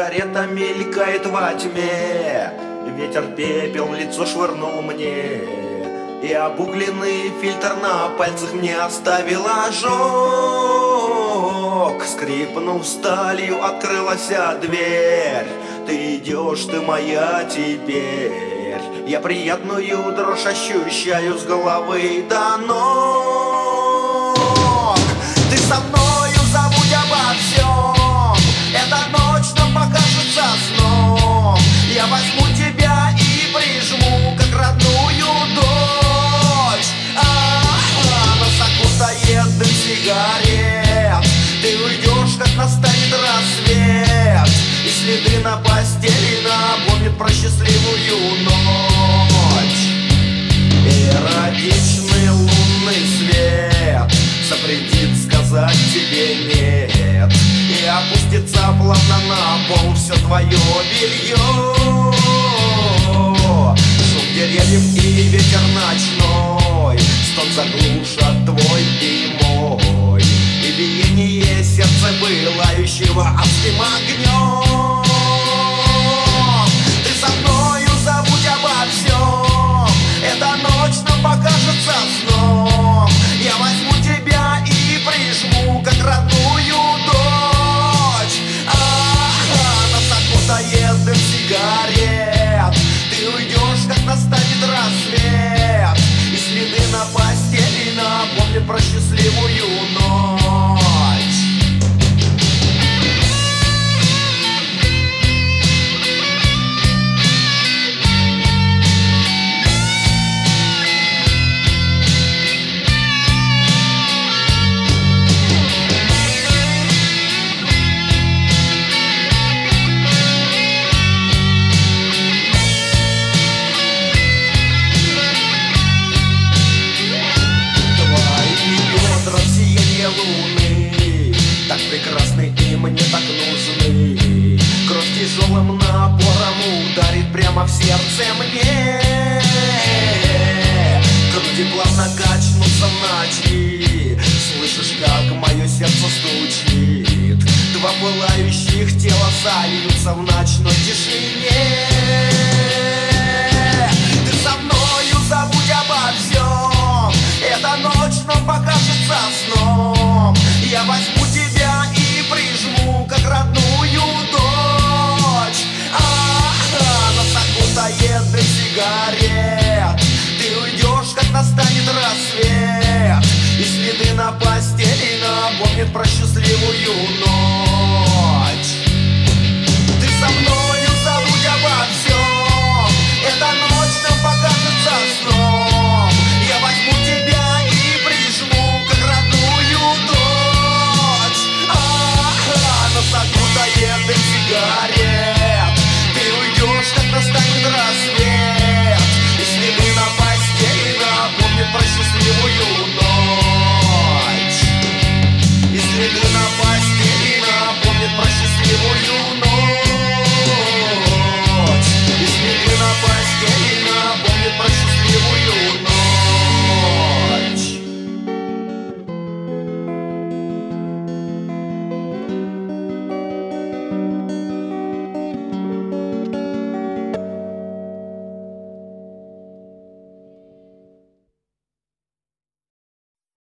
сигарета мелькает во тьме. Ветер пепел в лицо швырнул мне, и обугленный фильтр на пальцах мне оставил ожог. Скрипнув сталью, открылась дверь. Ты идешь, ты моя теперь. Я приятную дрожь ощущаю с головы до ног. Ты со мною, забудь обо всем. Эта ночь нам покажется сном. Я возьму тебя и прижму, как родную дочь. Нас окутает дым сигарет. Ты уйдешь, как настанет рассвет, и следы на постели напомнят про счастливую ночь. Эротичный лунный свет запретит сказать тебе нет, и опустится плавно на пол все твое белье. Шум деревьев и ветер ночной стон заглушат твой и мой, и биение сердца пылающего адским огнем. Ты со мною, забудь обо всем. Эта ночь нам покажется сном. Я возьму тебя и прижму, как родную дочь. Нас окутает дым сигарет. Ты уйдешь, как настанет рассвет, и следы на постели напомнят про счастливую ночь. Луны так прекрасны и мне так нужны. Кровь тяжелым напором ударит прямо в сердце мне. Груди плавно качнутся в ночи. Слышишь, как мое сердце стучит. Два пылающих тела сольются в ночной тишине. Ты со мною, забудь обо всем. Эта ночь нам покажется сном. Я возьму тебя и прижму, как родную дочь. Нас окутает дым сигарет. Ты уйдешь, как настанет рассвет, и следы на постели напомнят про счастливую ночь.